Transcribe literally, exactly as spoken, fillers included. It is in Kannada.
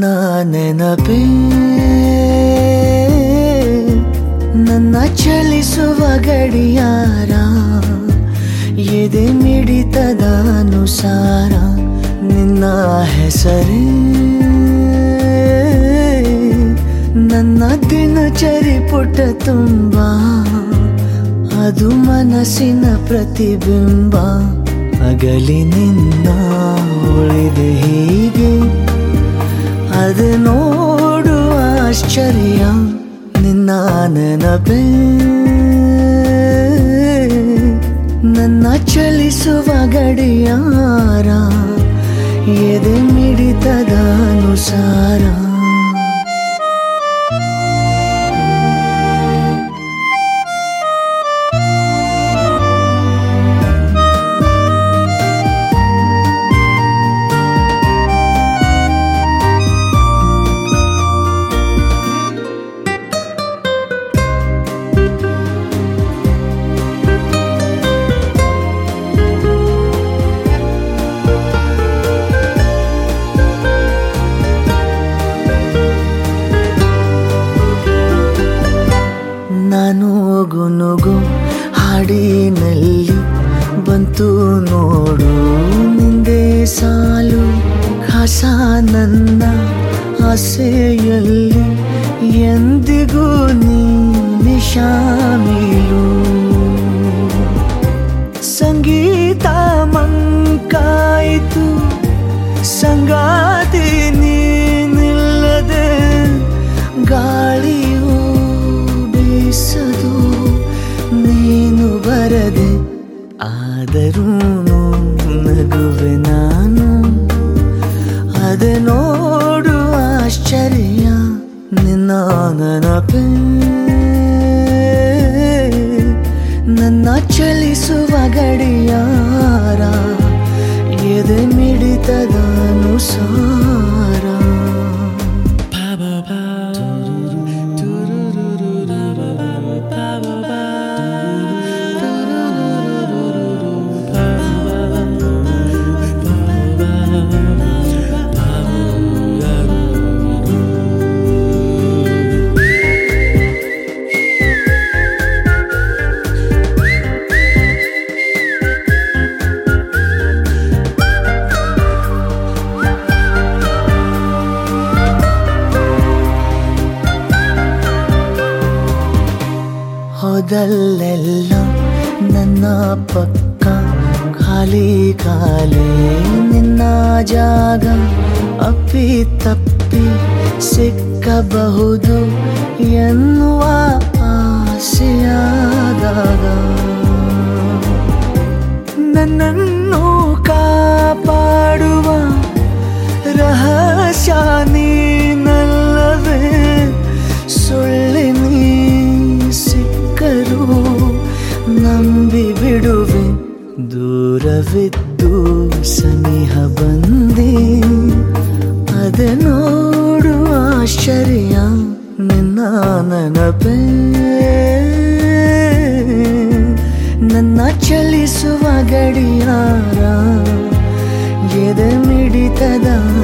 ನೆನಪೇ ನನ್ನ ಚಲಿಸುವ ಗಡಿಯಾರ, ಎದೆ ಮಿಡಿತದ ಅನುಸಾರ ನಿನ್ನ ಹೆಸರೇ ನನ್ನ ದಿನಚರಿ ಪುಟ ತುಂಬ, ಅದು ಮನಸ್ಸಿನ ಪ್ರತಿಬಿಂಬ. ಅಗಲಿ ನಿನ್ನ ಉಳಿದೆ ಹೀಗೆ, ಅದು ನೋಡುವ ಆಶ್ಚರ್ಯ. ನಿನ್ನ ನೆನಪೇ ನನ್ನ ಚಲಿಸುವ ಗಡಿಯಾರ, ಎದೆ ಮಿಡಿತದ ಅನುಸಾರ. ನಾನು ಗುನುಗು ಹಾಡಿನಲ್ಲಿ ಬಂತು ನೋಡು ನಿಂದೆ ಸಾಲು, ಖಾಸ ನನ್ನ ಆಸೆಯಲ್ಲಿ ಎಂದಿಗೂ ನೀ ಶಾಮೀಲು. ಸಂಗೀತ ಮಂಕಾಯಿತು ಸಂಗಾತಿ ನೀನಿಲ್ಲದೆ, ಗಾಳಿಯು ಬೀಸದು ನೀನು ಬರದೆ, ಆದರೂ ನಗುವೆ ನಾನು. ಅದೆ ನೋಡುವ ಆಶ್ಚರ್ಯ ನಿನ್ನ ನೆನಪೇ ನನ್ನ ಚಲಿಸುವ ಗಡಿಯಾರ, ಎದೆ ಮಿಡಿತದ ಅನುಸಾರ. ಹೋದಲ್ಲೆಲ್ಲ ನನ್ನ ಪಕ್ಕ ಖಾಲಿ ಖಾಲಿ ನಿನ್ನ ಜಾಗ, ಅಪ್ಪಿ ತಪ್ಪಿ ಸಿಕ್ಕಬಹುದು ಎನ್ನುವ ಆಸೆಯಾದಾಗ, ನನ್ನನ್ನು ಕಾಪಾಡುವ ರಹಸ್ಯ ನೀನಲ್ಲವೇ. ಸುಳ್ಳಿನಿ ಸಿಕ್ಕರು ನಂಬಿ ಬಿಡುವೆ, ದೂರವಿದ್ದು ಸನಿಹ ಬಂದೆ, ಅದೆ ನೋಡುವ ಆಶ್ಚರ್ಯ ನಿನ್ನ ನೆನಪೇ ನನ್ನ ಚಲಿಸುವ ಗಡಿಯಾರ, ಎದೆ ಮಿಡಿತದ